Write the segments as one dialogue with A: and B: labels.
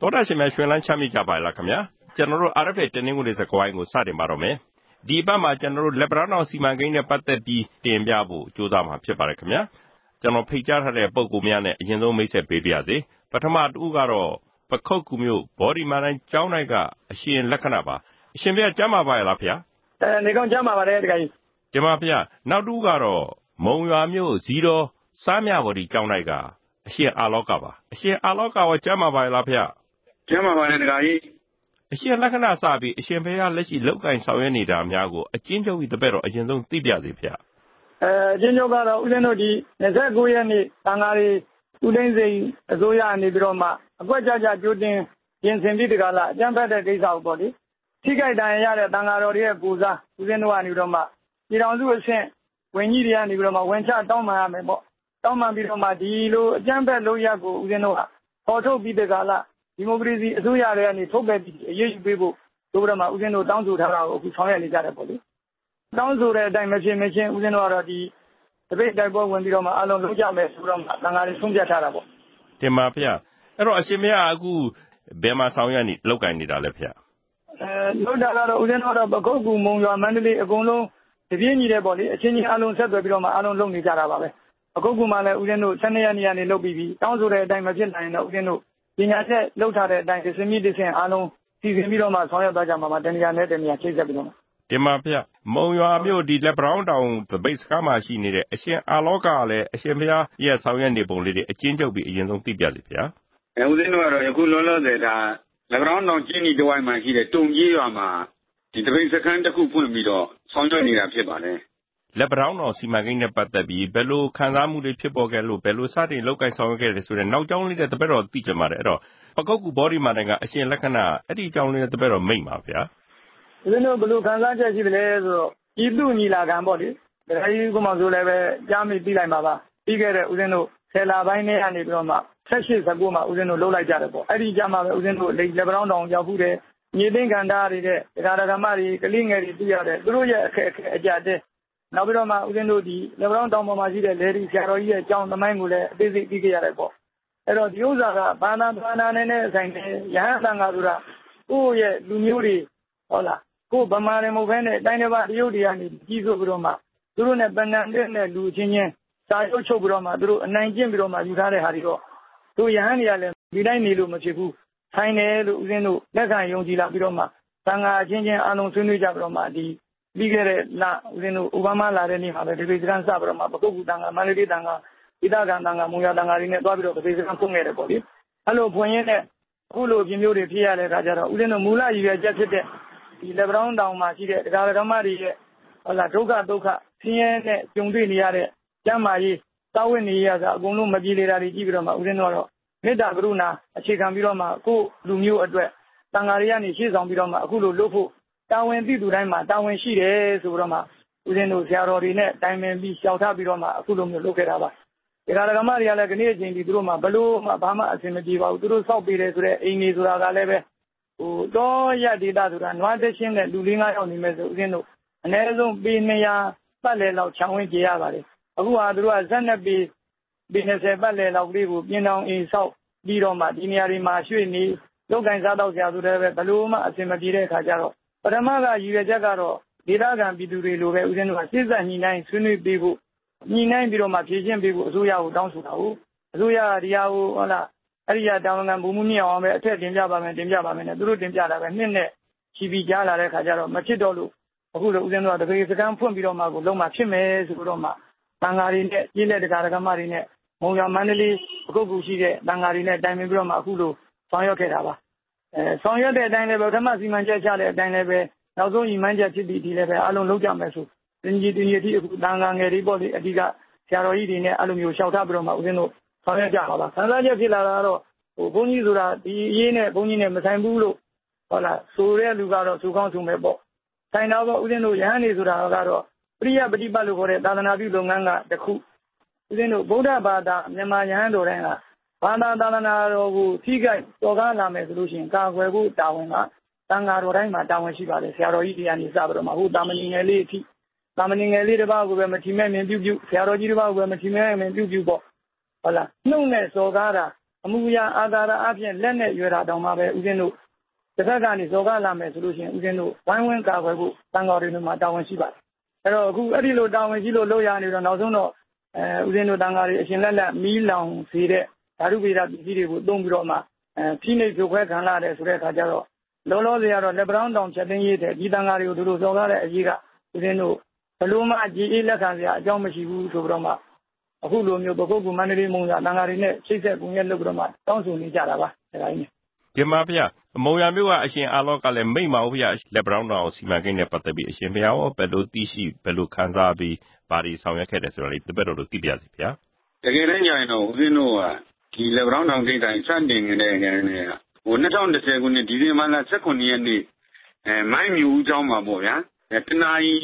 A: တော်တာရှင်များရွှင်လန်းချမ်းမြေ့ကြပါလားခင်ဗျာကျွန်တော်တို့ RFA တင်းနှင်းကိုလေးစကွိုင်းကိုစတင်ပါတော့မယ်ဒီဘက်မှာကျွန်တော်တို့လက်ပံတောင်စီမံကိန်းနဲ့ပတ်သက်ပြီးတင်ပြဖို့ကြိုးစားမှာဖြစ်ပါတယ်ခင်ဗျာကျွန်တော်ဖိတ်ကြားထားတဲ့ပုံကူများနဲ့အရင်ဆုံးမိတ်ဆက်ပေးပါရစေပထမတူကတော့ပခုတ်ကူမျိုးဘော်ဒီမာတိုင်းကျောင်းတိုင်းကအရှင်လက္ခဏာပါအရှင်ပြကျမ်းပါပါလားဖေ
B: နေကောင်းကျမ်းပါပါတယ်တခါကြီး
A: ဒီမှာဖေနောက်တူကတော့မုံရွာမျိုးဇီတော်စားမြဘော်ဒီကျောင်းတိုင်းကအရှင်အာလောကပါအရှင်အာလောကရောကျမ်းပါပါလားဖေ
B: ကျမ်းပါပါတယ်တခါကြီး
A: အရှင်လက္ခဏာစပြီးအရှင်ဘုရားလက်ရှိလောက်ကင်ဆောင်ရွက်နေတာများကိုအချင်းချုပ်ဤတပည့်တော်အရင်ဆုံးသိပြစေဖေ
B: အချင်းချုပ်ကတော့ဦးဇင်းတို့ဒီ29ရက်နေ့တန်ဃာတွေဦးသိန်းစိန်အစိုးရအနေပြီးတော့မှအကွက်ကြကြကြိုးတင်ပြင်ဆင်ပြီးတကလားအကျန်းဖက်တဲ့ကိစ္စကိုပေါ့လေထိခိုက်ဒဏ်ရာရတဲ့တန်ဃာတော်တွေရဲ့ပူစားဦးဇင်းတို့ကနေပြီးတော့မှပြည်တော်စုအဆင့်ဝင်ကြီးတွေကနေပြီးတော့မှဝင်ချတောင်းပန်ရမယ်ပေါ့တောင်းပန်ပြီးတော့မှဒီလိုအကျန်းဖက်လုပ်ရက်ကိုဦးဇင်းတို့ကပေါ်ထုတ်ပြီးတကလားဒီမိုကရေစီအစိုးရတွေကနေထုတ်ပယ်ပြီးအရေးယူပေးဖို့တို့ဘက်မှာဦးဇင်းတို့တောင်းဆိုထားတာကိုအခုဆောင်ရွက်နေကြတယ်ပေါ့လေတောင်းဆိုတဲ့အတိုင်းမဖြစ်မချင်းဦးဇင်းတို့ကတော့ဒီတပိတ်တိုက်ပွဲဝင်ပြီးတော့မှအလုံးလုံးကြမယ်ဆိုတော့တန်ဃာတွေဆုံးဖြတ်ထားတာပေါ့
A: တင်ပါဗျအဲ့တော့အရှင်မရအခုဘယ်မှာဆောင်ရွက်နေလောက်ကင်နေတာလဲဗျ
B: လောက်တာကတော့ဦးဇင်းတို့ကတော့ပခုတ်ကူမုံရွာမန္တလေးအကုန်လုံးတပြင်းကြီးတယ်ပေါ့လေအချင်းချင်းအလုံးဆက်သွယ်ပြီးတော့မှအလုံးလုံးနေကြတာပါပဲပခုတ်ကူမှာလည်းဦးဇင်းတို့12ရက်နေ့ကနေလုပ်ပြီးပြီတောင်းဆိုတဲ့အတိုင်းမဖြစ်နိုင်တော့ဦးဇင်းတို့ပညာချက်လောက်ထားတဲ့အတိုင်းစင်မြင့်တစ်ဆင့်အလုံးစီစဉ်ပြီးတော့မှဆောင်ရွက်သွားကြမှာပါတဏှာနဲ့တဏှာချိတ်ဆက်ပြီးတော့
A: ဒီမှာဗျမုံရွာမြို့ဒီလက်ပံတောင်ဗပိတ်စကားမှာရှိနေတဲ့အရှင်အာလောကလည်းအရှင်ဘုရားရဲ့ဆောင်ရွက်နေပုံလေးတွေအချင်းချုပ်ပြီးအရင်ဆုံးသိပြစီဗျာ
B: ဦးဇင်းတို့ကတော့ယခုလောလောဆယ်ဒါလက်ပံတောင်ကျင်းဒီတဝိုင်းမှာရှိတဲ့တုံကြီးရွာမှာဒီတပိတ်စခန်းတစ်ခုဖွင့်ပြီးတော့ဆောင်ရွက်နေတာဖြစ်ပါတယ်
A: လက်ပံတောင်စီမံကိန်းနဲ့ပတ်သက်ပြီးဘယ်လိုခံစားမှုတွေဖြစ်ပေါ်ခဲ့လို့ဘယ်လိုစတင်လောက်ကင်ဆောင်ရွက်ခဲ့တယ်ဆိုတဲ့နောက်ကြောင်းလေးတဲ့တပည့်တော်သိကြပါတယ်အဲ့တော့ပကုတ်ကူဘောဒီမာတိုင်းကအရှင်လက္ခဏာအဲ့ဒီအကြောင်းလေးနဲ့တပည့်တော်မိတ်ပါဗျာ
B: ဦးဇင်းတို့ဘယ်လိုခံစားချက်ရှိသလဲဆိုတော့ဤသူညီလာခံပေါ့လေဒါကြီးကမှဆိုလည်းပဲကြားမိပြီးလိုက်ပါပါပြီးခဲ့တဲ့ဦးဇင်းတို့10လပိုင်းနဲ့ကနေပြီးတော့မှ18 19မှာဦးဇင်းတို့လှုပ်လိုက်ကြတယ်ပေါ့အဲ့ဒီကြမှာပဲဦးဇင်းတို့လက်ပံတောင်ရောက်ဖူးတယ်မြေသိမ်းကန်တာတွေတဲ့ဒကာဒကာမတွေကလေးငယ်တွေသိရတယ်သူတို့ရဲ့အခက်အကျတဲ့နောက်ပြီးတော့မှဦးဇင်းတို့ဒီလက်ပံတောင်ပေါ်မှာရှိတဲ့လေဒီဆရာတော်ကြီးရဲ့အကြောင်းသမိုင်းကိုလည်းအသေးစိတ်သိခဲ့ရတယ်ပေါ့အဲ့တော့ဒီဥစ္စာကဘာသာနဲ့ဆိုင်တယ်ရဟန်းသံဃာဆိုတာကိုယ့်ရဲ့လူမျိုးတွေဟုတ်လားကိုဗမာတွေမဟုတ်ဘဲနဲ့တိုင်းတစ်ပါးတရုတ်တွေကနေကြီးစိုးပြီးတော့မှသူတို့နဲ့ပဏ္ဏတဲ့လူချင်းချင်းစာရုပ်ချုပ်ပြီးတော့မှသူတို့အနိုင်ကျင့်ပြီးတော့မှယူထားတဲ့ဟာတွေတော့တို့ရဟန်းတွေကလည်းဒီတိုင်းနေလို့မဖြစ်ဘူးဆိုင်တယ်လို့ဦးဇင်းတို့လက်ခံယုံကြည်လာပြီးတော့မှသံဃာချင်းချင်းအားလုံးဆွေးနွေးကြပြီးတော့မှဒီပြီးခဲ့တဲ့လဦးဇင်းတို့ဥပမာလာတဲ့နေ့မှာပဲဒီပိစကန်းစပြီးတော့မှပကုတ်ကူတန်ဃာမန္တလေးတန်ဃာဣဒကံတန်ဃာမုံရတန်ဃာတွေနဲ့တွားပြီးတော့ဒီပိစကန်းဖွင့်ခဲ့တယ်ပေါ့လေအဲ့လိုဖွင့်ရင်းနဲ့အခုလိုအပြင်မျိုးတွေဖြစ်ရတဲ့အခါကျတော့ဦးဇင်းတို့မူလရည်ရွယ်ချက်ဖြစ်တဲ့ဒီလက်ပံတောင်မှာရှိတဲ့ဒကာဒကမတွေရဲ့ဟုတ်လားဒုက္ခဆင်းရဲနဲ့ကြုံတွေ့နေရတဲ့ကျမ်းမာရေးတာဝန်နေရတာအကုန်လုံးမပြေလည်တာတွေကြည့်ပြီးတော့မှဦးဇင်းတို့ကတော့မေတ္တာကရုဏာအခြေခံပြီးတော့မှကိုယ်လူမျိုးအတွက်တန်ဃာတွေကနေရှေ့ဆောင်ပြီးတော့မှအခုလိုလုပ်ဖို့တာဝန်သိသူတိုင်းမှာတာဝန်ရှိတယ်ဆိုတော့မှဦးဇင်းတို့ဆရာတော်တွေနဲ့တိုင်ပင်ပြီးရှောက်ထားပြီးတော့မှအခုလိုမျိုးလုပ်ခဲ့တာပါဒကာဒကမတွေကလည်းဒီနေ့အချိန်ဒီသူတို့မှဘလို့မှဘာမှအဆင်မပြေပါဘူးသူတို့စောက်ပေးတယ်ဆိုတဲ့အိမ်နေဆိုတာကလည်းပဲတော့ရဒေတာဆိုတာနွားတရှင်းနဲ့လူလေး9ယောက်နေမယ်ဆိုဦးဇင်းတို့အနည်းဆုံးပေ200ပတ်လည်လောက်ခြံဝင်းကြရပါတယ်အခုဟာသူတို့ကဇက်နဲ့ပေ20ပတ်လည်လောက်ကလေးကိုပြင်အောင်အိမ်ဆောက်ပြီးတော့မှဒီနေရာတွေမှာရွှေ့နေလောက်ကင်စားတော့ဆရာဆိုတဲ့ပဲဘလို့မှအဆင်မပြေတဲ့အခါကျတော့ပထမကရည်ရွယ်ချက်ကတော့ဒေတာခံပြည်သူတွေလိုပဲဦးဇင်းတို့ကစိတ်ဆက်ညှိနှိုင်းဆွေးနွေးပေးဖို့ညှိနှိုင်းပြီးတော့မှဖြည့်ရှင်းပေးဖို့အစိုးရကိုတောင်းဆိုတာဟုတ်အစိုးရကဒီဟာကိုဟုတ်လားအဲ့ဒီကတာဝန်ခံဘုံမှုမြင့်အောင်ပဲအထက်တင်ပြပါမယ်နဲ့သူတို့တင်ပြတာပဲနှစ်နဲ့ချီပြီးကြားလာတဲ့ခါကျတော့မဖြစ်တော့လို့အခုလိုဦးဇင်းတို့ကတပေစကန်းဖွင့်ပြီးတော့မှကိုလုံးမှဖြစ်မယ်ဆိုတော့မှတန်ဃာတွေနဲ့ပြည်လက်တကာဒကမတွေနဲ့မုံရမန္တလေးပကုတ်ကူရှိတဲ့တန်ဃာတွေနဲ့တိုင်ပင်ပြီးတော့မှအခုလိုဆောင်ရွက်ခဲ့တာပါဆောင်ရွက်တဲ့အတိုင်းလည်းပဲပထမစီမံချက်ချတဲ့အတိုင်းလည်းပဲနောက်ဆုံးညီမှန်းချက်ဖြစ်ပြီးဒီလည်းပဲအလုံးလုံးကြမယ်ဆိုတင်ကြီးတိအခုတန်ဃာငယ်တွေပေါ့လေအဓိကဆရာတော်ကြီးတွေနဲ့အဲ့လိုမျိုးရှောက်ထားပြီးတော့မှဦးဇင်းတို့ဆောင်ရွက်ကြပါပါဆန်းစားချက်ဖြစ်လာတာတော့ဘုန်းကြီးဆိုတာဒီအရေးနဲ့ဘုန်းကြီးနဲ့မဆိုင်ဘူးလို့ဟုတ်လားဆိုတဲ့လူကတော့သူကောင်းသူမဲ့ပေါ့ဆိုင်တော့ဦးဇင်းတို့ရဟန်းနေဆိုတာကတော့ပရိယပฏิပတ်လို့ခေါ်တဲ့သာသနာပြုလုပ်ငန်းကတစ်ခုဦးဇင်းတို့ဗုဒ္ဓဘာသာမြန်မာရဟန်းတော်တိုင်းကဘာသာသာသနာတော်ကိုထိခိုက်တော်ကားလာမယ်ဆိုလို့ရှိရင်ကာကွယ်ဖို့တာဝန်ကတန်ဃာတော်တိုင်းမှာတာဝန်ရှိပါတယ်ဆရာတော်ကြီးတရားနေစပြီးတော့မှဟိုတာမဏိငယ်လေးအထိတာမဏိငယ်လေးတစ်ပါးကိုပဲမထီမဲ့မြင်ပြုဆရာတော်ကြီးတစ်ပါးကိုပဲမထီမဲ့မြင်ပြုပေါ့ဟုတ်လားနှုတ်နဲ့စော်ကားတာအမှုရအာသာရအပြင်လက်နဲ့ရွယ်တာတောင်မှပဲဦးဇင်းတို့တစ်ဖက်ကနေစော်ကားလာမယ်ဆိုလို့ရှိရင်ဦးဇင်းတို့ဝိုင်းဝန်းကာကွယ်ဖို့တန်ဃာတွေမှာတာဝန်ရှိပါတယ်အဲ့တော့အခုအဲ့ဒီလိုတာဝန်ရှိလို့လုပ်ရနေတော့နောက်ဆုံးတော့ဦးဇင်းတို့တန်ဃာတွေအရှင်လက်မီးလောင်စေတဲ့ဓာတုဗေဒပစ္စည်းတွေကိုသုံးပြီးတော့မှဖိနှိပ်ဖြိုခွဲခံလာတယ်ဆိုတဲ့အခါကျတော့လောလောဆယ်ကတော့လက်ပံတောင်ဖြတ်သိမ်းရေးတဲ့ဒီတန်ဃာတွေကိုတို့စော်ကားတဲ့အရေးကဦးဇင်းတို့ဘလို့မှကြည်အေးလက်ခံစရာအကြောင်းမရှိဘူးဆိုပြီးတော့မှအခုလိုမျိုးပခုတ်ကူမန္တလေးမုံရတန်ဃာတွေနဲ့ချိတ်ဆက်ကူရက်လုပ်ပြီးတော့မှတောင်းဆိုနေကြတာပါဒါတိုင်းနဲ့
A: ဒီမှာဗျာမုံရမျိုးကအရှင်အာလောကလည်းမိတ်မအောင်ဗျာလက်ပံတောင်စီမံကိန်းနဲ့ပတ်သက်ပြီးအရှင်ဘုရားရောဘယ်လိုသိရှိဘယ်လိုခံစားပြီးဘာတွေဆောင်ရွက်ခဲ့တယ်ဆိုတာလေးတပည့်တော်တို့သိပြရစီဗျာ
C: တကယ်တမ်းညာရင်တော့ဦးဇင်းတို့ကဒီလက်ပံတောင်ကိစ္စတိုင်းစတင်နေတဲ့နေနဲ့2010ခုနှစ်ဒီဇင်ဘာလ18ရက်နေ့မိုင်းမြူဦးကျောင်းမှာပေါ့ဗျာတနာရီ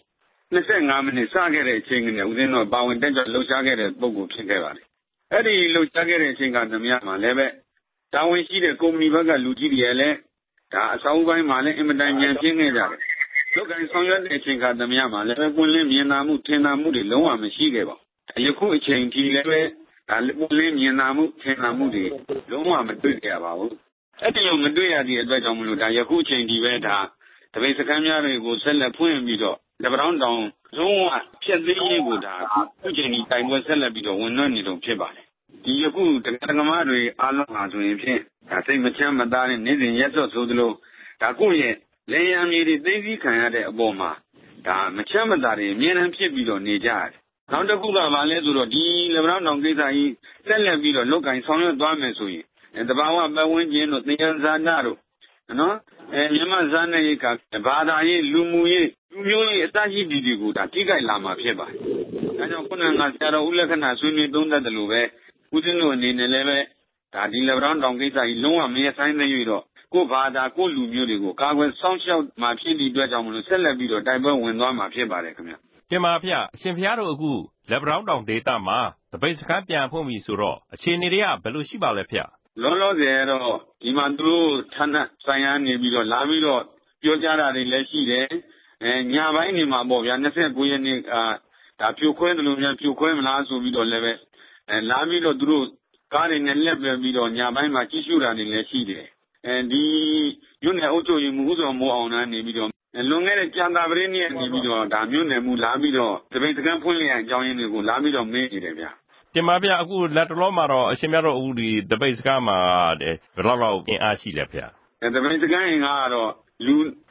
C: 25မိနစ်စခဲ့တဲ့အချိန်ကနေဦးဇင်းတို့ပါဝင်တက်ကြွလှုပ်ရှားခဲ့တဲ့ပုံကိုဖြစ်ခဲ့ပါတယ်အဲ့ဒီလှုပ်ရှားခဲ့တဲ့အချိန်ကသမ ्या မှာလည်းပဲတာဝန်ရှိတဲ့ကုမ္ပဏီဘက်ကလူကြီးတွေလည်းဒါအစောပိုင်းမှာလည်းအင်မတန်ညံပြင်းခဲ့ကြတယ်လောက်ကင်ဆောင်ရွက်တဲ့အချိန်ကသမ ्या မှာလည်းပွင့်လင်းမြင်သာမှုထင်သာမှုတွေလုံးဝမရှိခဲ့ပါဘူးယခုအချိန်ထိလည်းပဲဒါပွင့်လင်းမြင်သာမှုထင်သာမှုတွေလုံးဝမတွေ့ကြပါဘူးအဲ့ဒီလိုမတွေ့ရတဲ့အတွက်ကြောင့်မလို့ဒါယခုအချိန်ဒီပဲဒါတပိတ်စကမ်းများတွေကိုဆက်လက်ဖွင့်ပြီးတော့လက်ပံတောင်လုံးဝဖြည့်သိမ်းရေးကိုဒါအခုချိန်ဒီတိုင်ပွဲဆက်လက်ပြီးတော့ဝန်နှံ့နေလို့ဖြစ်ပါတယ်ဒီယခုတက္ကမတွေအားလုံးဟာဆိုရင်ဖြင့်ဒါစိတ်မချမ်းမသာတဲ့နေ့စဉ်ရက်စော့ဆိုသလိုဒါကိုယ့်ရဲ့လေယာဉ်မြေတွေသိသိခံရတဲ့အပေါ်မှာဒါမချမ်းမသာတွေအမြဲတမ်းဖြစ်ပြီးတော့နေကြရတယ်နောက်တစ်ခုကဘာလဲဆိုတော့ဒီလက်ပံတောင်ကိစ္စကြီးဆက်လက်ပြီးတော့လောက်ကင်ဆောင်ရွက်သွားမယ်ဆိုရင်တဘာဝပတ်ဝန်းကျင်တို့သင်္ကြန်ဇာနာတို့နော်မြန်မာဇာတ်နယ်ကဘာသာရေးလူမှုရေးလူမျိုးရေးအစရှိဒီတွေကိုဒါထိခိုက်လာမှာဖြစ်ပါတယ်။ဒါကြောင့်ခုနကဆရာတော်ဦးလက္ခဏာဆွေးနွေးသုံးသပ်တယ်လို့ပဲဦးဇင်းတို့အနေနဲ့လည်းပဲဒါဒီလက်ပံတောင်ကိစ္စကြီးလုံးဝမရဆိုင်သေးရတော့ကိုယ်ဘာသာကိုယ်လူမျိုးတွေကိုကာကွယ်စောင့်ရှောက်မှာဖြစ်တဲ့အတွက်ကြောင့်မလို့ဆက်လက်ပြီးတော့တိုင်ပွဲဝင်သွားမှာဖြစ်ပါတယ်ခင်ဗျ
A: ။တင်ပါဗျာအရှင်ဘုရားတို့အခုလက်ပံတောင်ဒေသမှာတပိတ်စခန်းပြန်ဖွင့်ပြီဆိုတော့အခြေအနေတွေကဘယ်လိုရှိပါလဲဗျာ
C: လောလောဆယ်တော့ဒီမှာသူတို့ဌာနဆိုင်ရာနေပြီးတော့လာပြီးတော့ပြောကြတာတွေလည်းရှိတယ်ညပိုင်းနေမှာပေါ့ဗျာ29ရက်နေ့ဒါဖြိုခွဲတယ်လို့များဖြိုခွဲမလားဆိုပြီးတော့လည်းပဲလာပြီးတော့သူတို့ကားတွေနဲ့လက်ပဲပြီးတော့ညပိုင်းမှာကြီးစုတာတွေလည်းရှိတယ်ဒီမြို့နယ်အုပ်ချုပ်ရေးမှူးဦးစောမိုးအောင်နေပြီးတော့လွန်ခဲ့တဲ့ကြာသာပတေးနေ့နေပြီးတော့ဒါမြို့နယ်မှူးလာပြီးတော့တပိတ်စခန်းဖွင့်လျက်အကြောင်းရင်းတွေကိုလာပြီးတော့မေးနေတယ်ဗျာ
A: တင်ပါဗျာအခုလက်တလောမှာတော့အရှင်မြတ်တို့အခုဒီတပိတ်စကားမှာဘယ်လောက်အင်အားရှိလဲဗျာ
C: တပိတ်စကားအင်အားကတော့လူ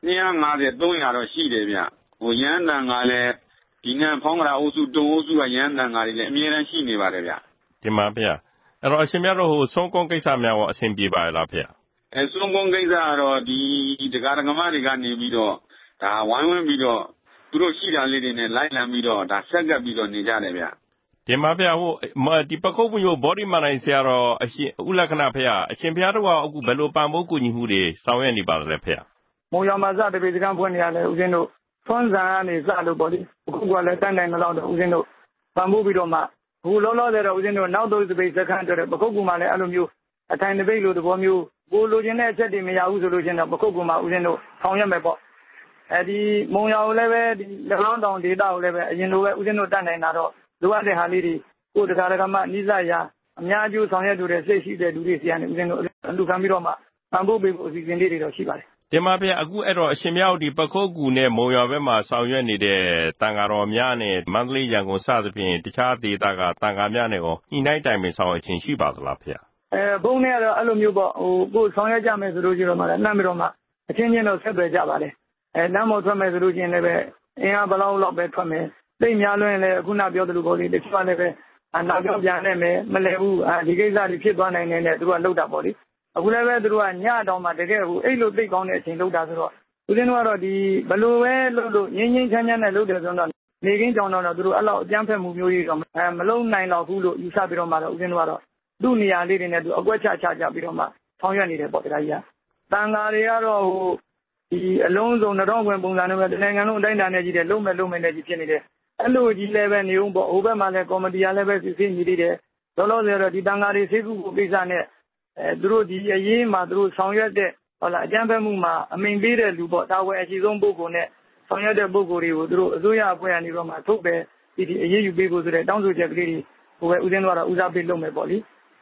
C: 250 300တော့ရှိတယ်ဗျရဟန်းတန်ကလည်းဒီနန်းဖောင်းကရာအုပ်စုတုံအုပ်စုကရဟန်းတန်ကလည်းအမြဲတမ်းရှိနေပါတယ်ဗျ
A: တင်ပါဗျာအဲ့တော့အရှင်မြတ်တို့ဆုံးကုန်းကိစ္စများရောအဆင်ပြေပါလားဗျာ
C: ဆုံးကုန်းကိစ္စကတော့ဒီတရားဓမ္မတွေကနေပြီးတော့ဒါဝိုင်းဝန်းပြီးတော့သူတို့ရှိတာလေးတွေနဲ့လိုက်လံပြီးတော့ဒါဆက်ကပ်ပြီးတော့နေကြတယ်ဗျ
A: ဒီမှာဗျာဒီပခုတ်မျိုးဘော်ဒီမန်နိုင်ဆရာတော်အရှင်ဦးလက္ခဏာဖေအရှင်ဘုရားတို့ကအခုဘယ်လိုပံ့ပိုးကူညီမှုတွေဆောင်ရွက်နေပါလဲဖေ
B: မုံရမှာစတပိတ်စကံဖွင့်နေရလဲဦးဇင်းတို့ဖွန်းစံကနေစလို့ပေါ့လေအခုကလည်းတန်းတိုင်းတော့ဦးဇင်းတို့ပံ့ပိုးပြီးတော့မှအခုလောလောဆယ်တော့ဦးဇင်းတို့နောက်တော့တပိတ်စကံအတွက်ပခုတ်ကူမှာလည်းအဲ့လိုမျိုးအထိုင်တပိတ်လိုသဘောမျိုးကိုလိုချင်တဲ့အချက်တွေမရဘူးဆိုလို့ရှိရင်တော့ပခုတ်ကူမှာဦးဇင်းတို့ဆောင်ရွက်မယ်ပေါ့ဒီမုံရကိုလည်းပဲဒီလက်လောင်းတောင်ဒေတာကိုလည်းပဲအရင်လိုပဲဦးဇင်းတို့တန်းတိုင်းတာတော့လိုအပ်တဲ့ဟာလေးတွေကိုတရားဓမ္မနိစ္စရာအများအကျိုးဆောင်ရွက်သူတွေစိတ်ရှိတဲ့လူတွေစီကနေဦးဇင်းတို့လူခံပြီးတော့မှပံ့ပိုးပေးဖို့အစီအစဉ်လေးတွေတော့ရှိပါတယ်
A: တင်ပါဗျာအခုအဲ့တော့အရှင်မြောက်ဒီပခုတ်ကူနဲ့မုံရွာဘက်မှာဆောင်ရွက်နေတဲ့တန်ဃာတော်များနဲ့မန္တလေးရန်ကုန်စသဖြင့်တခြားဒေသကတန်ဃာများနဲ့ရောညှိနှိုင်းတိုင်ပင်ဆောင်ရွက်ခြင်းရှိပါသလားဗျာ
B: ဘုန်းနဲ့ကတော့အဲ့လိုမျိုးပေါ့ကိုဆောင်ရွက်ကြမယ်ဆိုလို့ရှိတော့မှလည်းနှမ်းပြီးတော့မှအချင်းချင်းတော့ဆက်သွယ်ကြပါလေလမ်းပေါ်ထွက်မယ်ဆိုလို့ရှိရင်လည်းပဲအင်အားဘလောက်လောက်ပဲထွက်မယ်သိများလွန်းရင်လည်းခုနပြောသလိုပေါ့လေတချို့ကလည်းပဲနောက်ကြောင်ပြန်နေမယ်မလဲဘူးဒီကိစ္စတွေဖြစ်သွားနိုင်တယ်နဲ့သူကလှုပ်တာပေါ့လေအခုလည်းပဲသူတို့ကညတောင်မှတကယ်ဟိုအဲ့လိုသိကောင်းတဲ့အချိန်လှုပ်တာဆိုတော့ဦးဇင်းတို့ကတော့ဒီဘလို့ပဲလှုပ်လို့ငင်းငင်းချမ်းချမ်းနဲ့လှုပ်တယ်ဆိုတော့နေကင်းကြောင်တော့သူတို့အဲ့လောက်အကြမ်းဖက်မှုမျိုးကြီးတော့မလုံနိုင်တော့ဘူးလို့ယူဆပြီးတော့မှတော့ဦးဇင်းတို့ကတော့သူ့နေရာလေးတွေနဲ့သူအကွက်ချပြီးတော့မှဆောင်ရွက်နေတယ်ပေါ့တရားကြီးကတန်ဃာတွေကတော့ဟိုဒီအလုံးစုံနှောင်းခွင်ပုံစံနဲ့ပဲနိုင်ငံလုံးအတိုင်းအတာနဲ့ကြီးတယ်လုံးမဲ့နဲ့ကြီးဖြစ်နေတယ်အဲ့လိုကြီးလည်းပဲနေုံပေါ့ဟိုဘက်မှာလည်းကော်မတီကလည်းပဲစစ်ဆေးညီသေးတယ်လောလောဆယ်တော့ဒီတန်ဃာတွေစိတ်ကူကိုကိစ္စနဲ့သူတို့ဒီအရေးမှာသူတို့ဆောင်ရွက်တဲ့ဟုတ်လားအကြမ်းဖက်မှုမှာအမိန်ပေးတဲ့လူပေါ့တာဝန်အရှိဆုံးပုဂ္ဂိုလ်နဲ့ဆောင်ရွက်တဲ့ပုဂ္ဂိုလ်တွေကိုသူတို့အစိုးရအဖွဲ့ကနေတော့မှထုတ်ပဲဒီအရေးယူပေးဖို့ဆိုတဲ့တောင်းဆိုချက်ကလေးတွေဟိုပဲဦးဇင်းတို့ကတော့ဦးစားပေးလုပ်မယ်ပေါ့လေ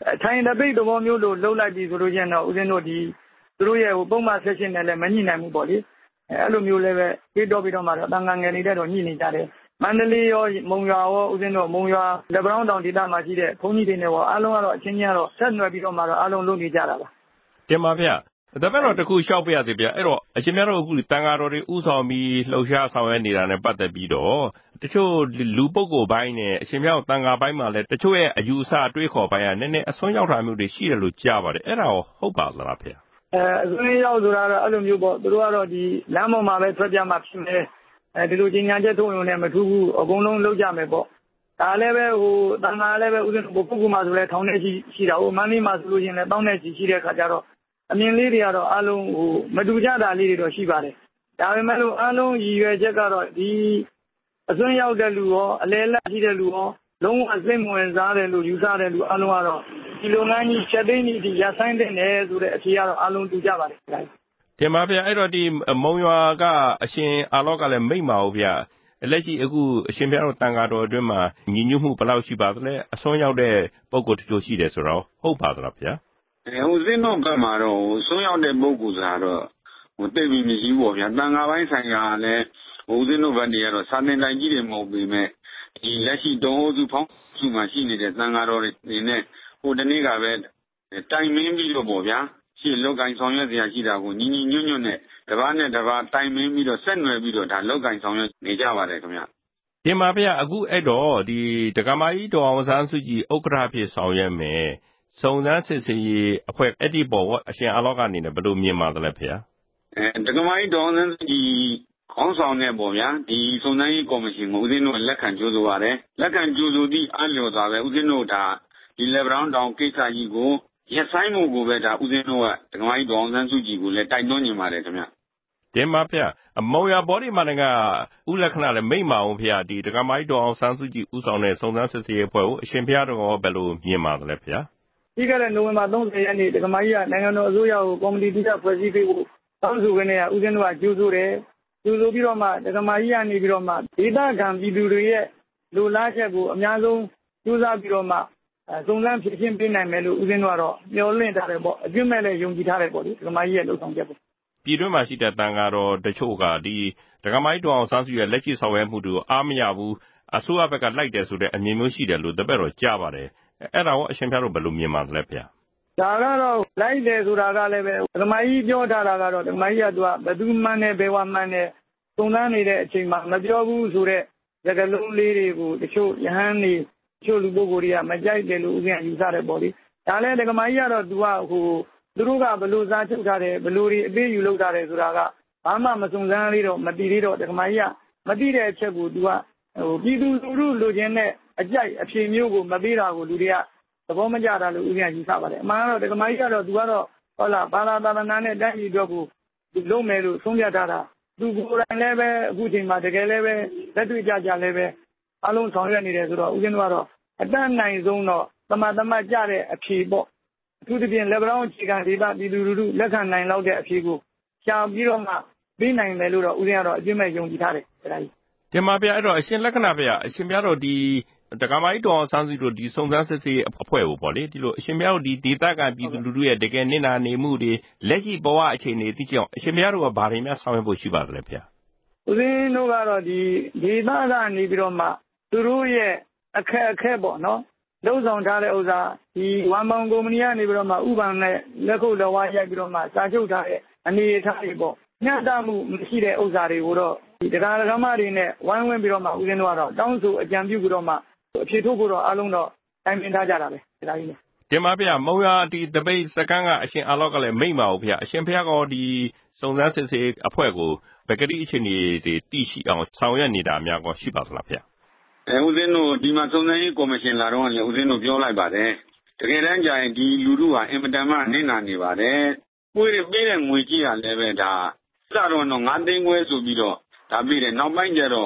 B: ထိုင်တပိတ်သဘောမျိုးလိုလှုပ်လိုက်ပြီဆိုလို့ချင်းတော့ဦးဇင်းတို့သူတို့ရဲ့ပုံမှန်ဆက်ရှင်နဲ့လည်းမညှိနိုင်ဘူးပေါ့လေအဲ့လိုမျိုးလည်းပဲပြီးတော့မှတော့တန်ခါငယ်နေတဲ့တော့ညှိနေကြတယ်မန္တလေးရောမုံရွာရောဦးဇင်းတို့မုံရွာလက်ပံတောင်ဒေသမှာရှိတဲ့ဘုန်းကြီးတွေနဲ့ရောအားလုံးကတော့အချင်းချင်းကတော့ဆက်နွယ်ပြီးတော့မှတော့အားလုံးလုပ်နေကြတာပါ
A: တင်ပါဗျဒါပေမဲ့တော့တခုလျှောက်ပြရစီဗျအဲ့တော့အရှင်များတို့အခုတန်ဃာတော်တွေဥဆောင်ပြီးလှုပ်ရှားဆောင်ရွက်နေတာနဲ့ပတ်သက်ပြီးတော့တချို့လူပုဂ္ဂိုလ်ပိုင်းနဲ့အရှင်များတို့တန်ဃာပိုင်းမှာလည်းတချို့ရဲ့အယူအဆအတွေးခေါ်ပိုင်းကနည်းနည်းအစွန်းရောက်တာမျိုးတွေရှိတယ်လို့ကြားပါတယ်အဲ့ဒါရောဟုတ်ပါသလားဖေ
B: အစွန်းရောက်ဆိုတာတော့အဲ့လိုမျိုးပေါ့သူတို့ကတော့ဒီလမ်းပေါ်မှာပဲထွက်ပြမှာဖြစ်မယ်ဒီလိုကြီးညာချက်ထုတ်ရုံနဲ့မထူးဘူးအကုန်လုံးလုပ်ကြမယ်ပေါ့ဒါလည်းပဲတန်ဃာလည်းပဲဥစဉ်ပုဂ္ဂိုလ်မှာဆိုလဲထောင်ထဲရှိတာမန္တလေးမှာဆိုလို့ရင်လည်းတောင်းတဲ့ရှိတဲ့ခါကျတော့အမြင်လေးတွေကတော့အားလုံးမတူကြတာလေးတွေတော့ရှိပါတယ်ဒါပေမဲ့လို့အားလုံးရည်ရွယ်ချက်ကတော့ဒီအစွန်းရောက်တဲ့လူရောအလဲလက်ရှိတဲ့လူရောလုံးဝစိတ်ဝင်စားတယ်လို့ယူဆတဲ့လူအားလုံးကတော့ဒီလုပ်ငန်းကြီးချက်သိမ်းနေပြီးရဆိုင်တဲ့နယ်ဆိုတဲ့အဖြေကတော့အားလုံးတူကြပါတယ်
A: တင်ပါဗျအဲ့တော့ဒီမုံရွာကအရှင်အာလောကလည်းမိတ်ပါဦးဗျလက်ရှိအခုအရှင်ဘုရားတို့တန်ဃာတော်အတွင်းမှာညီညွတ်မှုဘယ်လောက်ရှိပါသလဲအစွန်းရောက်တဲ့ပုံကိုယ်တချို့ရှိတယ်ဆိုတော့ဟုတ်ပါသလားဗျ
C: ဦးဇင်းတို့ဘက်မှာတော့စွန်းရောက်တဲ့ပုံကူဆိုတာတော့တိတ်ပြီးမရှိဘူးပေါ့ဗျာတန်ဃာပိုင်းဆိုင်ရာလည်းဦးဇင်းတို့ဘက်တွေကတော့စာသင်တိုင်ကြီးတွေမဟုတ်ပေမဲ့ဒီလက်ရှိတုံးအိုးစုဖောင်းစုမှာရှိနေတဲ့တန်ဃာတော်တွေနဲ့ဒီနေ့ကပဲတိုင်မင်းပြီးတော့ပေါ့ဗျာရှေ့လောက်ကင်ဆောင်ရွက်စရာရှိတာကိုညီညီညွတ်ညွတ်နဲ့တပားနဲ့တပားတိုင်မင်းပြီးတော့ဆက်နွယ်ပြီးတော့ဒါလောက်ကင်ဆောင်ရွက်နေကြပါတယ်ခင်ဗျ
A: တင်ပါဗျအခုအဲ့တော့ဒီဒကမာကြီးတော်အောင်ဆန်းစုကြည်ဥက္ကဋ္ဌဖြစ်ဆောင်ရွက်မယ်စုံစမ်းစစ်ဆေးရေးအဖွဲ့အဲ့ဒီပေါ်အရှင်အာလောကအနေနဲ့ဘယ်လိုမြင်ပါသလဲဖေ
C: ဒကမာကြီးတော်အောင်ဆန်းစုကြည်ခေါင်းဆောင်တဲ့ပေါ့ဗျာဒီစုံစမ်းရေးကော်မရှင်ကိုဦးဇင်းတို့လက်ခံကြိုးဆိုပါတယ်လက်ခံကြိုးဆိုသည့်အလျော်စွာပဲဦးဇင်းတို့ဒါဒီလက်ဗရောင်းတောင်ကိစ္စကြီးကိုရက်ဆိုင်မှုကိုပဲဒါဦးဇင်းတို့ကဒကမာကြီးတော်အောင်ဆန်းစုကြည်ကိုလည်းတိုက်တွန်းနေပါတယ်ခင်ဗျ
A: တင်ပါဗျမုံရဘောဒီမာနကဥလက္ခဏာလည်းမိတ်မအောင်ဖေဒီဒကမာကြီးတော်အောင်ဆန်းစုကြည်ဥဆောင်တဲ့စုံစမ်းစစ်ဆေးရေးအဖွဲ့ကိုအရှင်ဘုရားတော်ဘယ်လိုမြင်ပါသလဲဖေ
B: ပြီးခဲ့တဲ့နိုဝင်ဘာ30ရက်နေ့ဒကမာကြီးကနိုင်ငံတော်အစိုးရကိုကော်မတီတိကျဖွဲ့စည်းပေးဖို့တောင်းဆိုရင်းနဲ့ဦးဇင်းတို့ကကြိုးဆိုတယ်ကြိုးဆိုပြီးတော့မှဒကမာကြီးကနေပြီးတော့မှဒေသခံပြည်သူတွေရဲ့လိုလားချက်ကိုအများဆုံးကြိုးစားပြီးတော့မှစုံစမ်းဖြေရှင်းပေးနိုင်မယ်လို့ဦးဇင်းတို့ကတော့မျှော်လင့်ထားတယ်ပေါ့အပြစ်မဲ့လည်းယုံကြည်ထားတယ်ပေါ့ဒီဒကမာကြီးရဲ့လှုပ်ဆောင်ချက်ပေါ့
A: ပြည်တွင်းမှာရှိတဲ့တန်ဃာတော်တချို့ကဒီဒကမာကြီးတော်အောင်ဆန်းစုရဲ့လက်ရှိဆောင်ရွက်မှုတွေကိုအားမရဘူးအစိုးရဘက်ကလိုက်တယ်ဆိုတဲ့အမြင်မျိုးရှိတယ်လို့တပည့်တော်ကြားပါတယ်အဲ့ဒါကိုအရှင်ဘုရားတို့ဘယ်လိုမြင်ပါသလဲဗျာ
B: ဒါကတော့လိုက်တယ်ဆိုတာကလည်းပဲဒကမာကြီးပြောထားတာကတော့ဒကမာကြီးကသူကဘယ်သူမှန်းနဲ့ဘယ်ဝမှန်းနဲ့စုံစမ်းနေတဲ့အချိန်မှာမပြောဘူးဆိုတဲ့စကားလုံးလေးတွေကိုတချို့ယဟန်နေတချို့လူပုဂ္ဂိုလ်တွေကမကြိုက်တယ်လို့ဦးဇင်းယူဆတယ်ပေါ့လေဒါလည်းဒကမာကြီးကတော့သူကသူတို့ကဘလို့စားချုပ်ထားတယ်ဘလို့တွေအပေးယူလုပ်ထားတယ်ဆိုတာကဘာမှမစုံစမ်းလေးတော့မသိသေးတော့ဒကမာကြီးကမသိတဲ့အချက်ကိုသူကပြည်သူလူထုလိုချင်တဲ့အကြိုက်အဖြေမျိုးကိုမပေးတာကိုလူတွေကသဘောမကျတာလို့ဦးဇင်းယူဆပါတယ်အမှန်ကတော့ဒကမာကြီးကတော့သူကတော့ဟုတ်လားဘာသာသာသနာနဲ့တိုင်းပြည်အတွက်ကိုသူလုပ်မယ်လို့ဆုံးဖြတ်ထားတာသူကိုယ်တိုင်လည်းပဲအခုချိန်မှာတကယ်လည်းပဲလက်တွေ့ကြလည်းပဲအလုံးဆောင်ရွက်နေတယ်ဆိုတော့ဦးဇင်းတို့ကတော့အတတ်နိုင်ဆုံးတော့သမကြတဲ့အဖြေပေါ့အထူးသဖြင့်လက်ဗရောင်းအခြေခံဒေသပြည်သူလူထုလက်ခံနိုင်လောက်တဲ့အဖြေကိုရှာပြီးတော့မှပြီးနိုင်တယ်လို့တော့ဦးဇင်းကတော့အပြည့်မဲ့ယုံကြည်ထားတယ်ဒါကြီး
A: တင်ပါဗျအဲ့တော့အရှင်လက္ခဏာဗျအရှင်ပြတော့ဒီဒကမာကြီးတော်အောင်ဆန်းစုတို့ဒီစုံစမ်းစစ်ဆေးအဖွဲ့ကိုပေါ့လေဒီလိုအရှင်ဘုရားတို့ဒီဒေသခံပြည်သူလူထုရဲ့တကယ်နစ်နာနေမှုတွေလက်ရှိဘဝအခြေအနေသိချင်အောင်အရှင်ဘုရားတို့ကဘာတွေများဆောင်ရွက်ဖို့ရှိပါသလဲဗျ
B: ဦးဇင်းတို့ကတော့ဒီဒေသကနေပြီးတော့မှသူတို့ရဲ့အခက်ပေါ့နော်လုံဆောင်ထားတဲ့ဥစ္စာဒီဝမ်ပေါင်ကုမ္ပဏီကနေပြီးတော့မှဥပန်နဲ့လက်ခုပ်လက်ဝါးရိုက်ပြီးတော့မှစာချုပ်ထားတဲ့အနေအထားတွေပေါ့ညှတမှုမရှိတဲ့ဥစ္စာတွေကိုတော့ဒီတရားဓမ္မတွေနဲ့ဝိုင်းဝန်းပြီးတော့မှဦးဇင်းတို့ကတော့တောင်းဆိုအကြံပြုပြီးတော့မှအဖြေထုတ်ဖို့တော့အားလုံးတော့တိုင်ပင်ထားကြတာပဲဒါကြီးလေ
A: တင်ပါဗျမုံရဒီတပိတ်စကန်းကအရှင်အာလောကလည်းမိတ်ပါဦးဗျအရှင်ဘုရားကဒီစုံစမ်းစစ်ဆေးအဖွဲ့ကိုဗကတိအခြေအနေတွေသိရှိအောင်ဆောင်ရွက်နေတာများကောရှိပါသလားဗျ
C: ဦးဇင်းတို့ဒီမှာစုံစမ်းရေးကော်မရှင်လာတော့လည်းဦးဇင်းတို့ပြောလိုက်ပါတယ်တကယ်တမ်းကျရင်ဒီလူထုဟာအင်မတန်မှနစ်နာနေပါတယ်ကိုယ်တွေပေးတဲ့ငွေကြီးကလည်းပဲဒါစတော့9သိန်းခွဲဆိုပြီးတော့ဒါပြီးတယ်နောက်ပိုင်းကျတော့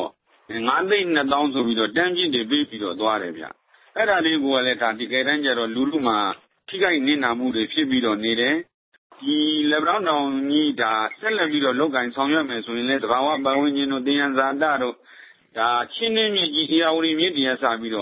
C: 9သိန်း2000ဆိုပြီးတော့တန်းပြည့်တွေပေးပြီးတော့သွားတယ်ဗျအဲ့ဒါလေးကိုလည်းဒါဒီကဲတန်းကျတော့လူထုမှာထိခိုက်နစ်နာမှုတွေဖြစ်ပြီးတော့နေတယ်ဒီလက်ဗရောင်းတောင်ကြီးဒါဆက်လက်ပြီးတော့လောက်ကင်ဆောင်ရွက်မယ်ဆိုရင်လည်းသဘာဝပတ်ဝန်းကျင်တို့တင်ရန်ဇာတတို့ဒါချင်းနှင်းမြစ်ကြီးအေယာဝတီမြစ်တရားစပြီးတော့ဟ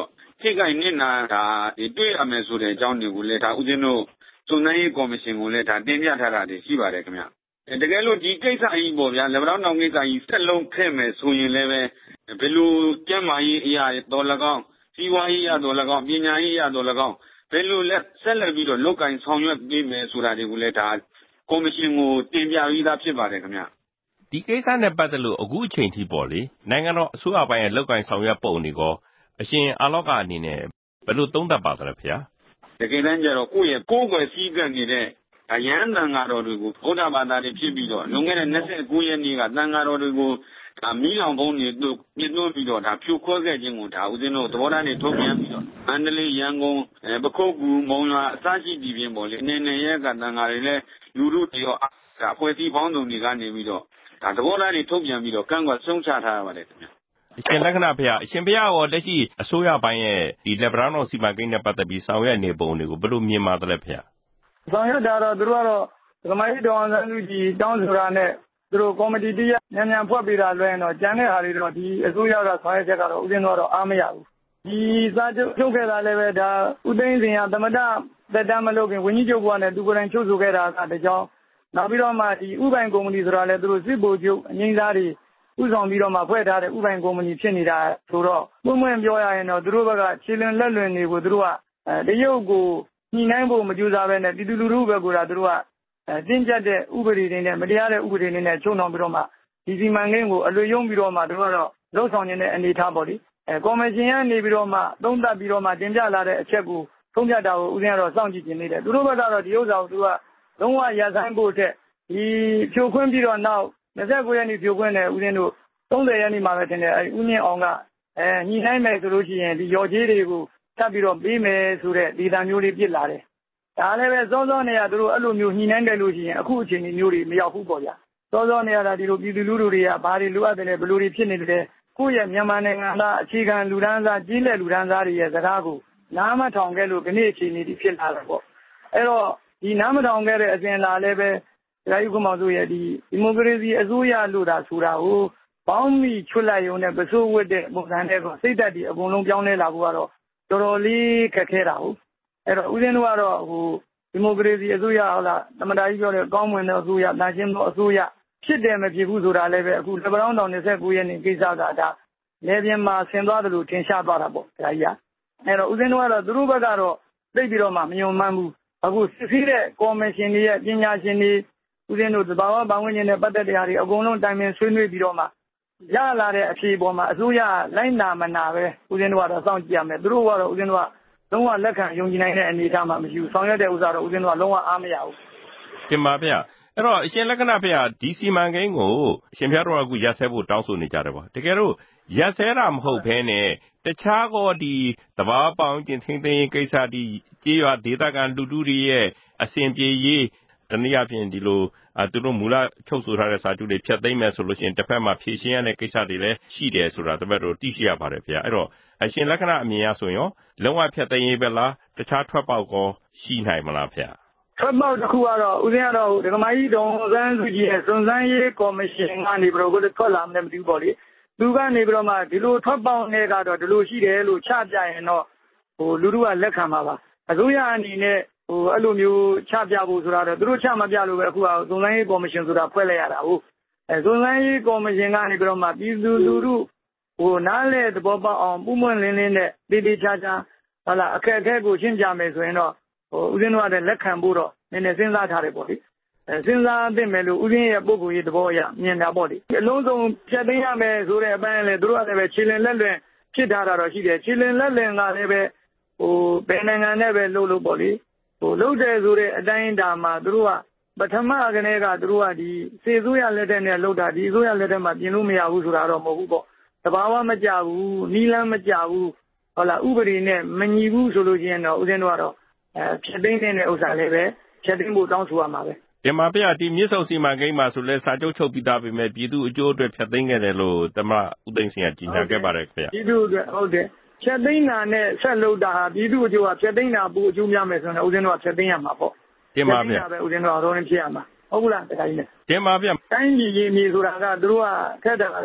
C: ထိခိုက်နစ်နာတာတွေ့ရမယ်ဆိုတဲ့အကြောင်းတွေကိုလည်းဒါဦးဇင်းတို့စုံစမ်းရေးကော်မရှင်ကိုလည်းဒါတင်ပြထားတာတွေရှိပါတယ်ခင်ဗျတကယ်လို့ဒီကိစ္စကြီးပေါ့ဗျာလက်ပံတောင်းကိစ္စကြီးဆက်လုံးခဲ့မယ်ဆိုရင်လည်းပဲဘယ်လိုကျန်းမာရေးအရာတော်၎င်းစီးပွားရေးအရာတော်၎င်းပညာရေးအရာတော်၎င်းဘယ်လိုလက်ဆက်လက်ပြီးတော့လောက်ကင်ဆောင်ရွက်ပေးမယ်ဆိုတာတွေကိုလည်းဒါကော်မရှင်ကိုတင်ပြပြီးသားဖြစ်ပါတယ်ခင်ဗျ
A: ဒီကိစ္စနဲ့ပတ်သက်လို့အခုအချိန်ထိပေါ့လေနိုင်ငံတော်အစိုးရပိုင်းရဲ့လောက်ကင်ဆောင်ရွက်ပုံတွေကအရှင်အာလောကအနေနဲ့ဘယ်လိုသုံးသပ်ပါသလဲဖေ
C: ။တကယ်တမ်းကျတော့ကိုယ့်ရဲ့ကိုယ်ွယ်စည်းကပ်နေတဲ့ရဟန်းသံဃာတော်တွေကိုဗုဒ္ဓဘာသာတွေဖြစ်ပြီးတော့လွန်ခဲ့တဲ့29ရက်နေ့ကသံဃာတော်တွေကိုမီးလောင်ဘုံတွေတို့ပြစ်သွင်းပြီးတော့ဒါဖြိုခွဲခဲ့ခြင်းကိုဒါဦးဇင်းတို့သဘောထားတွေထုတ်ပြန်ပြီးတော့မန္တလေးရန်ကုန်ပခုက္ကူမုံရွာအစရှိတည်ပြင်ပေါ့လေအနေနဲ့ရဲကသံဃာတွေလည်းလူလူတွေရောဒါဖွဲ့စည်းပေါင်းစုံတွေကနေပြီးတော့ဒါသဘောထားတွေထုတ်ပြန်ပြီးတော့ကန့်ကွက်ဆုံးချထားရပါတယ်ခင်ဗျ
A: အရှင်လက္ခဏာဖေအရှင်ဖေရောလက်ရှိအစိုးရပိုင်းရဲ့ဒီလက်ပံတော်စီမံကိန်းနဲ့ပတ်သက်ပြီးဆောင်ရွက်နေပုံတွေကိုဘယ်လိုမြင်ပါသလဲဖေ
B: ဆောင်ရွက်တာတော့သူတို့ကတော့ဓမ္မရေးတော်အောင်ဆန်းစုကြည်တောင်းဆိုတာနဲ့သူတို့ကော်မတီတရားမြန်ဖွဲ့ပေးတာလွှဲရင်တော့ကျန်တဲ့ဟာတွေတော့ဒီအစိုးရကဆောင်ရွက်ချက်ကတော့ဥစဉ်တော့အားမရဘူးဒီစာချုပ်ခဲ့တာလည်းပဲဒါဥသိမ်းစင်ကသမတသက်တမ်းမလုပ်ခင်ဝင်းကြီးချုပ်ကနဲ့သူကိုယ်တိုင်ချုပ်ဆိုခဲ့တာကတကြောင်နောက်ပြီးတော့မှဒီဥပိုင်ကုမ္ပဏီဆိုတာလည်းသူတို့စစ်ဗိုလ်ချုပ်အငိမ့်စားတွေဥဆောင်ပြီးတော့မှဖွဲ့ထားတဲ့ဥပိုင်ကုမ္ပဏီဖြစ်နေတာဆိုတော့ပွင့်ပွင့်ပြောရရင်တော့သူတို့ဘက်ကခြေလွန်လက်လွန်တွေကိုသူတို့ကတရုတ်ကိုညှိနှိုင်းဖို့မကြိုးစားဘဲနဲ့ပြည်သူလူထုဘက်ကသူတို့ကတင်းကျပ်တဲ့ဥပဒေတွေနဲ့မတရားတဲ့ဥပဒေတွေနဲ့ချုပ်နှောင်ပြီးတော့မှဒီစီမံကိန်းကိုအလွတ်ယုံပြီးတော့မှသူတို့ကတော့လှုပ်ဆောင်နေတဲ့အနေအထားပေါ့လေကော်မရှင်ကနေပြီးတော့မှသုံးသပ်ပြီးတော့မှတင်ပြလာတဲ့အချက်ကိုထုံးပြတာကိုဦးဇင်းကတော့စောင့်ကြည့်နေတယ်သူတို့ဘက်ကတော့ဒီဥစ္စာကိုသူကလုံးဝရဆိုင်ဖို့အတွက်ဒီဖြိုခွင်းပြီးတော့နောက်29ရက်နေ့ဖြိုခွင်းတယ်ဦးဇင်းတို့30ရက်နေ့မှာပဲတင်တယ်ဦးမြင့်အောင်ကညှိနှိုင်းမယ်ဆိုလို့ရှိရင်ဒီရော်ကြီးတွေကိုထပ်ပြီးတော့ပေးမယ်ဆိုတဲ့ဒေတာမျိုးလေးပြစ်လာတယ်ဒါလည်းပဲစောစောနေရသူတို့အဲ့လိုမျိုးညှိနှိုင်းတယ်လို့ရှိရင်အခုအချိန်မျိုးတွေမရောက်ဘူးပေါ့ဗျာစောစောနေရတာဒီလိုပြည်သူလူထုတွေကဘာတွေလိုအပ်တယ်လဲဘယ်လိုတွေဖြစ်နေတယ်လဲကိုယ့်ရဲ့မြန်မာနိုင်ငံသားအခြေခံလူဒန်းစားကြီးလက်လူဒန်းစားတွေရဲ့စကားကိုနားမထောင်ခဲ့လို့ဒီနေ့အချိန်นี้ဖြစ်လာတယ်ပေါ့အဲ့တော့ဒီနားမထောင်ခဲ့တဲ့အစဉ်လာလည်းပဲရာယူကမောင်စုရဲ့ဒီမိုကရေစီအစိုးရလို့တာဆိုတာကိုပေါင်းမိချွတ်လိုက်ရုံနဲ့ပစိုးဝတ်တဲ့ပုံစံနဲ့တော့စိတ်ဓာတ်တွေအကုန်လုံးပြောင်းလဲလာဖို့ကတော့တော်တော်လေးခက်ခဲတာဟုတ်အဲ့တော့ဦးဇင်းတို့ကတော့ဒီမိုကရေစီအစိုးရဟုတ်လားသမ္မတကြီးပြောတဲ့ကောင်းမွန်တဲ့အစိုးရတန်ရှင်းသောအစိုးရဖြစ်တယ်မဖြစ်ဘူးဆိုတာလည်းပဲအခုလက်ပံတောင်း29ရက်နေ့ကိစ္စကဒါလေပြင်းမှာဆင်သွားတယ်လို့ထင်ရှားသွားတာပေါ့ဒါကြီးကအဲ့တော့ဦးဇင်းတို့ကတော့သူတို့ဘက်ကတော့သိပြီးတော့မှမယုံမှန်းဘူးအခုစစ်ဆေးတဲ့ကော်မရှင်တွေရဲ့ပညာရှင်တွေဦးဇင်းတို့သဘာဝပတ်ဝန်းကျင်နဲ့ပတ်သက်တဲ့အရာတွေအကုန်လုံးတိုင်ပင်ဆွေးနွေးပြီးတော့မှရလာတဲ့အဖြေပေါ်မှာအစိုးရလိုက်နာမနာပဲဦးဇင်းတို့ကတော့စောင့်ကြည့်ရမယ်သူတို့ကတော့ဦးဇင်းတို့ကလုံးဝလက်ခံယုံကြည်နိုင်တဲ့အနေအထားမှမရှိဘူးဆောင်ရွက်တဲ့ဥစ္စာတော့ဦးဇင်းတို့ကလုံးဝအားမရဘူး
A: တင်ပါဗျအဲ့တော့အရှင်လက္ခဏာဖေဒီစီမံကိန်းကိုအရှင်ဖျားတော်ကရက်စဲဖို့တောင်းဆိုနေကြတယ်ပေါ့တကယ်လို့ရက်စဲတာမဟုတ်ဘဲနဲ့တခြားကောဒီသဘာဝပတ်ဝန်းကျင်ထိန်းသိမ်းရေးကိစ္စဒီကြေးရွာဒေသခံလူထုတွေရဲ့အစဉ်ပြေရေးတနည်းအားဖြင့်ဒီလိုသူတို့မူလချုပ်ဆိုထားတဲ့စာချုပ်တွေဖျက်သိမ်းမယ်ဆိုလို့ရှိရင်တစ်ဖက်မှာဖြည့်ရှင်းရတဲ့ကိစ္စတွေလည်းရှိတယ်ဆိုတာတစ်ဖက်တော့သိရှိရပါတယ်ဗျာအဲ့တော့အရှင်လက္ခဏာအမြင်အဆိုရင်ရောလုံးဝဖျက်သိမ်းရေးပဲလားတခြားထွက်ပေါက်ကောရှိနိုင်မလားဗျာ
B: ထွက်ပေါက်တစ်ခုကတော့ဦးဇင်းကတော့ဒကမာကြီးတော်စန်းစုကြည်ရဲ့စွန်စမ်းရေးကော်မရှင်ကနေပြီးတော့ကိုထွက်လာမယ်မသိဘူးပေါ့လေသူကနေပြီးတော့မှဒီလိုထွက်ပေါက်နဲ့ကတော့ဒီလိုရှိတယ်လို့ချပြရင်တော့လူထုကလက်ခံပါပါအစိုးရအနေနဲ့အဲ့လိုမျိုးချပြဖို့ဆိုတာတော့သူတို့ချမပြလို့ပဲအခုကစွန်စမ်းရေးကော်မရှင်ဆိုတာဖွဲ့လိုက်ရတာဟုတ်စွန်စမ်းရေးကော်မရှင်ကနေပြီးတော့မှပြည်သူလူထုနားလေသဘောပေါက်အောင်ပုံမှန်လင်းလင်းနဲ့တေးသေးချာချာဟာလာအခက်အခဲကိုရှင်းပြမယ်ဆိုရင်တော့ဦးဇင်းတို့ကလည်းလက်ခံဖို့တော့နည်းနည်းစဉ်းစားထားတယ်ပေါ့လေစဉ်းစားသင့်မယ်လို့ဦးဇင်းရဲ့ပုံကိုယ်ရေးသဘောအရမြင်တာပေါ့လေအလုံးစုံဖြတ်သိမ်းရမယ်ဆိုတဲ့အပိုင်းလည်းသူတို့ကလည်းပဲခြေလင်လက်လွင်ဖြစ်ထားတာတော့ရှိတယ်ခြေလင်လက်လွင်ကလည်းပဲဘယ်နိုင်ငံနဲ့ပဲလို့ပေါ့လေလုပ်တယ်ဆိုတဲ့အတိုင်းအတာမှာသူတို့ကပထမကနေကသူတို့ကဒီစေစိုးရလက်ထက်နဲ့လုပ်တာဒီစိုးရလက်ထက်မှာပြင်လို့မရဘူးဆိုတာတော့မဟုတ်ဘူးပေါ့တဘာဝမကြဘူးနီးလန်းမကြဘူးဟုတ်လားဥပဒေနဲ့မညီဘူးဆိုလို့ရှိရင်တော့ဦးဇင်းတို့ကတော့ဖြတ်သိမ်းတဲ့ဥစ္စာလည်းပဲဖြတ်သိမ်းဖို့တောင်းဆိုရမှာပဲ
A: တင်ပါဗျာဒီမြစ်ဆုံစီမံကိန်းမှာဆိုလဲစာချုပ်ချုပ်ပြီးသားပဲမဲ့ပြည်သူအကျိုးအတွက်ဖြတ်သိမ်းခဲ့တယ်လို့သမဦးသိန်းစင်ကကြီးညာခဲ့ပါတယ်ခင်ဗျာ
B: ပြည်သူအတွက်ဟုတ်တယ်ဖြတ်သိမ်းတာနဲ့ဆက်လုပ်တာဟာပြည်သူအကျိုးကဖြတ်သိမ်းတာပူအကျိုးများမယ်ဆိုရင်ဦးဇင်းတို့ကဖြတ်သိမ်းရမှာပေါ့
A: တင်ပါဗျာ
B: ပဲဦးဇင်းတို့ကတော့ရင်းဖြစ်ရမှာဟုတ်ဘူးလားတခါကြီးနဲ့
A: တင်ပါဗျာ
B: တိုင်းပြည်ကြီးမြေဆိုတာကသူတို့ကခက်တာလည်း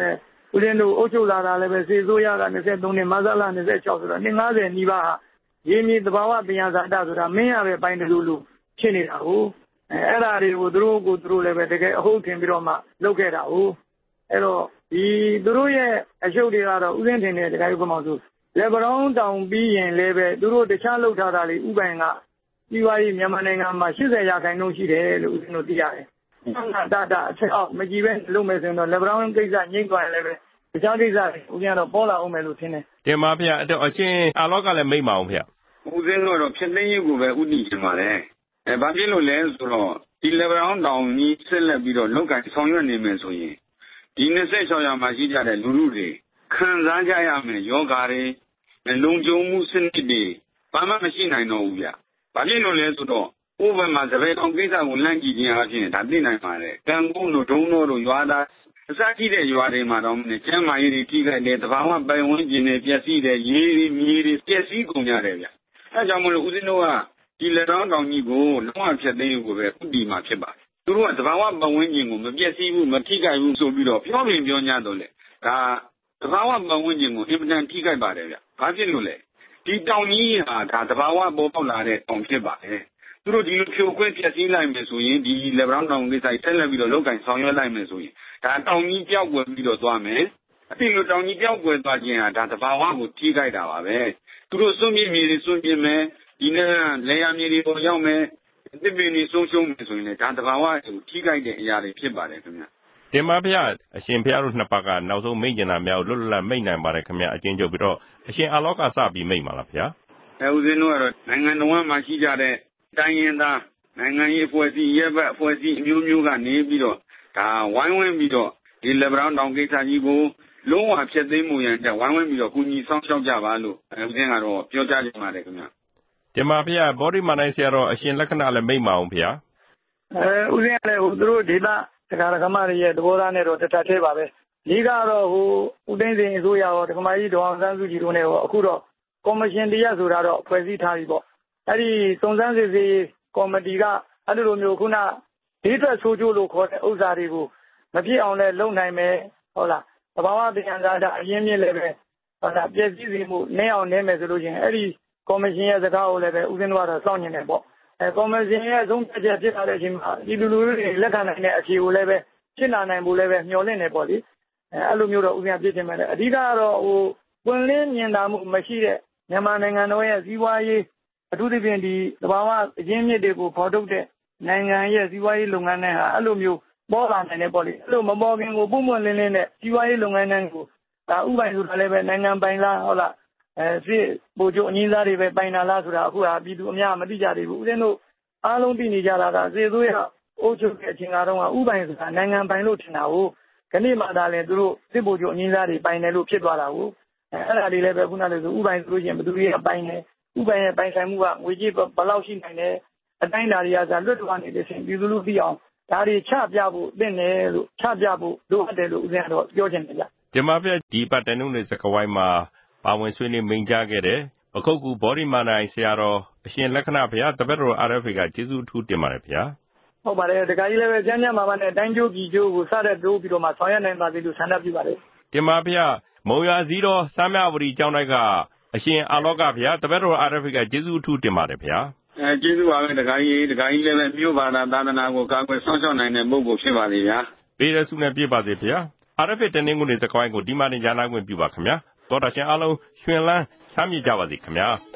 B: ဦးဇင်းတို့အုပ်ချုပ်လာတာလည်းပဲစေစိုးရက23နှစ်မဆလာ26ဆိုတော့နှစ်90နီးပါးဟာရင်းမြေသဘာဝပညာဇာတဆိုတာမင်းရပဲပိုင်းတယ်လို့ဖြစ်နေတာကိုအဲ့ဒါတွေကိုသူတို့လည်းပဲတကယ်အဟုတ်ထင်ပြီးတော့မှလုပ်ခဲ့တာကိုအဲ့တော့ဒီသူတို့ရဲ့အရှုပ်တွေကတော့ဦးဇင်းထင်တဲ့တရားဥပမာဆိုလက်ပံတောင်ပြီးရင်လည်းပဲသူတို့တခြားလှုပ်ထားတာလေးဥပိုင်ကဒီဝါရီမြန်မာနိုင်ငံမှာ80%ရှိတယ်လို့ဦးဇင်းတို့သိရတယ်။တာအချက်အောက်မကြည့်ပဲလုပ်မယ်ဆိုရင်တော့လက်ပံကိစ္စငြိမ့်သွားရင်လည်းပဲတခြားကိစ္စတွေဦးဇင်းကတော့ပေါ်လာအောင်မယ်လို့ထင်တယ်
A: ။တင်ပါဗျာအဲ့တော့အရှင်အာလောကလည်းမိတ်မအောင်ဗျာ
C: ။ဦးဇင်းတို့တော့ဖြစ်သိရေးကိုပဲဥတည်ချင်ပါတယ်။ဘာဖြစ်လို့လဲဆိုတော့ဒီလက်ပံတောင်ကြီးဆက်လက်ပြီးတော့လောက်ကဆောင်ရွက်နေမယ်ဆိုရင်ဒီ26ရာမှာရှိကြတဲ့လူတွေခံစားကြရမယ်ယောဂါတွေလုံခြုံမှုစနစ်တွေဘာမှမရှိနိုင်တော့ဘူးဗျ။ဘာဖြစ်လို့လဲဆိုတော့ဥပမာသဘယ်ကောင်ကိစ္စကိုလန့်ကြည့်ခြင်းအပြင်ဒါသိနိုင်ပါတယ်။ကံကုန်းတို့ဒုံတို့ရွာသားအစရှိတဲ့ရွာတွေမှာတော့ကျမ်းမာရေးတွေကြီးခဲ့တယ်သဘာဝပိုင်ဝန်းကျင်တွေပျက်စီးတယ်ရေတွေမြေတွေပျက်စီးကုန်ကြတယ်ဗျ။အဲကြောင့်မလို့ဦးဇင်းတို့ကဒီလက်တောင်းတောင်ကြီးကိုလုံးဝဖြတ်သိမ်းကိုပဲဥတီမှာဖြစ်ပါတယ်။သူတို့ကသဘာဝပတ်ဝန်းကျင်ကိုမပျက်စီးဘူးမထိခိုက်ဘူးဆိုပြီးတော့ပြောရင်ပြော냐တော့လေဒါသဘာဝပတ်ဝန်းကျင်ကိုအင်မတန်ထိခိုက်ပါတယ်ဗျ။ဘာဖြစ်လို့လဲဒီတောင်ကြီးဟာဒါသဘာဝပေါ်ပေါက်လာတဲ့တောင်ဖြစ်ပါတယ်။သူတို့ဒီလိုဖြိုခွဲပျက်စီးလိုက်မယ်ဆိုရင်ဒီလက်ပံတောင်ကိစ္စဆက်လက်ပြီးတော့လောက်ကင်ဆောင်ရွက်လိုက်မယ်ဆိုရင်ဒါတောင်ကြီးပြောက်ွယ်ပြီးတော့သွားမယ်။အပြင်လိုတောင်ကြီးပြောက်ွယ်သွားခြင်းဟာဒါသဘာဝကိုထိခိုက်တာပါပဲ။သူတို့စွန့်ပြစ်မြေတွေစွန့်ပြစ်မယ်ဒီနေ့လေယာမြေတွေပေါ်ရောက်မယ်။တစ်ပင်တွေဆုံးရှုံးမယ်ဆိုရင်လည်းဒါသဘာဝကိုထိခိုက်တဲ့အရာတွေဖြစ်ပါတယ်ခင်ဗျ
A: ။တင်ပါဗျာအရှင်ဘုရားတို့နှစ်ပါးကနောက်ဆုံးမိန့်ကျင်တာများကိုလွတ်လွတ်လပ်မိန့်နိုင်ပါတယ်ခင်ဗျအချင်းချုပ်ပြီးတော့အရှင်အာလောကစပြီးမိန့်ပါလားဗျာ
C: ဦးဇင်းတို့ကတော့နိုင်ငံတော်မှာရှိကြတဲ့တိုင်းရင်းသားနိုင်ငံရေးအဖွဲ့အစည်းရဲဘက်အဖွဲ့အစည်းအမျိုးမျိုးကနေပြီးတော့ဒါဝိုင်းဝန်းပြီးတော့ဒီလက်ပံတောင်ကိစ္စကြီးကိုလုံးဝဖျက်သိမ်းမှုရန်ဝိုင်းဝန်းပြီးတော့ကူညီဆောင်ရှောက်ကြပါလို့ဦးဇင်းကတော့ပြောကြားချင်ပါတယ်ခင်ဗျ
A: တင်ပါဗျာဗောဓိမာနိုင်ဆရာတော်အရှင်လက္ခဏာလည်းမိန့်ပါအောင်ဗျာ
B: ဦးဇင်းကလည်းသူတို့ဒေသတရားဓမ္မတွေရဲ့သဘောထားနဲ့တော့တထထဲပါပဲဒီကတော့ဦးသိန်းစိန်အစိုးရရောဓမ္မကြီးဒေါအောင်ဆန်းစုကြည်တို့နဲ့ရောအခုတော့ကော်မရှင်တရားဆိုတာတော့ဖွဲ့စည်းထားပြီပေါ့အဲ့ဒီစုံစမ်းစစ်ဆေးကော်မတီကအဲ့လိုမျိုးခုနဒေသဆိုးကျိုးလို့ခေါ်တဲ့ဥစ္စာတွေကိုမဖြစ်အောင်လဲလုပ်နိုင်မယ်ဟုတ်လားသဘာဝတရားသာအရင်းမြစ်လည်းပဲဟုတ်လားပြည့်စည်စီမှုနည်းအောင်နည်းမယ်ဆိုလို့ချင်းအဲ့ဒီကော်မရှင်ရဲ့စကားကိုလည်းပဲဦးဇင်းတို့ကတော့စောင့်နေတယ်ပေါ့ကော်မရှင်ရဲ့ဆုံးဖြတ်ချက်ဖြစ်လာတဲ့အချိန်မှာဒီလူတွေလက်ခံနိုင်တဲ့အဖြေကိုလည်းပဲဖြစ်လာနိုင်ဖို့လည်းပဲမျှော်လင့်နေပေါ့လေအဲ့လိုမျိုးတော့ဦးဇင်းပြည့်တင်မယ်လေအဓိကတော့ပွင့်လင်းမြင်သာမှုမရှိတဲ့မြန်မာနိုင်ငံတော်ရဲ့စီးပွားရေးအထူးသဖြင့်ဒီသဘာဝအရင်းမြစ်တွေကိုဖော်ထုတ်တဲ့နိုင်ငံရဲ့စီးပွားရေးလုပ်ငန်းတွေဟာအဲ့လိုမျိုးပေါ်လာနိုင်တယ်ပေါ့လေအဲ့လိုမပေါ်ခင်ကိုပုံမှန်လင်းလင်းနဲ့စီးပွားရေးလုပ်ငန်းတွေကိုဒါဥပိုင်ဆိုတာလည်းပဲနိုင်ငံပိုင်လားဟုတ်လားစစ်ဗိုလ်ချုပ်အငင်းသားတွေပဲပိုင်တာလားဆိုတာအခုဟာပြည်သူအများမသိကြသေးဘူးဦးဇင်းတို့အားလုံးသိနေကြတာကစေသွေးအုပ်ချုပ်တဲ့အချိန်ကတော့ဥပိုင်ဆိုတာနိုင်ငံပိုင်လို့ထင်တာကိုခဏမှသာလဲသူတို့စစ်ဗိုလ်ချုပ်အငင်းသားတွေပိုင်တယ်လို့ဖြစ်သွားတာကိုအဲ့ဒါတွေလည်းပဲခုနကဆိုဥပိုင်ဆိုလို့ရှိရင်ဘယ်သူတွေကပိုင်တယ်ဥပိုင်ရဲ့ပိုင်ဆိုင်မှုကငွေကြေးဘယ်လောက်ရှိနိုင်တယ်အတိုင်းဓာရီကသာလွတ်တော်နေတဲ့ရှင်ပြည်သူလူသိအောင်ဒါတွေချပြဖို့သင့်တယ်လို့ချပြဖို့လိုအပ်တယ်လို့ဦးဇင်းကတော့ပြောချင်တယ်ဗျ
A: ဒီမှာပြဒီပတ်တနုနေစကဝိုင်းမှာပါဝင်ဆွေးနွေးမိန့်ကြားခဲ့တယ်ပခုတ်ကူဗောဓိမာနိုင်ဆရာတော်အရှင်လက္ခဏာဘုရားတပည့်တော် RFA ကကျေးဇူးထူးတင်ပါတယ်ဗျာ
B: ဟုတ်ပါတယ်တခါကြီးလည်းပဲကျမ်းမှာပါနဲ့တိုင်းကျိုးပြည်ကျိုးကိုစတဲ့တိုးပြီးတော့မှဆောင်ရွက်နိုင်ပါသေးလို့ဆန္ဒပြုပါတယ်
A: တင်ပါဗျာမုံရွာစည်းတော်စမ်းမြဝတီကျောင်းတိုက်ကအရှင်အာလောကဘုရားတပည့်တော် RFA ကကျေးဇူးထူးတင်ပါတယ်ဗျာ
C: ကျေးဇူးပါပဲတခါကြီးလည်းပဲမြို့ဘာသာသာသနာကိုကာကွယ်ဆောင်ရှောက်နိုင်တဲ့ပုဂ္ဂိုလ်ဖြစ်ပါလေဗျာ
A: ပေးရစုနဲ့ပြည့်ပါစေဗျာRFA တနင်္ဂနွေစကဝိုင်းကိုဒီမှာနေကြားနာခွင့်ပြုပါခင်ဗျာတော်တာရှင်အားလုံးရွှင်လန်းချမ်းမြေ့ကြပါစေခင်ဗျာ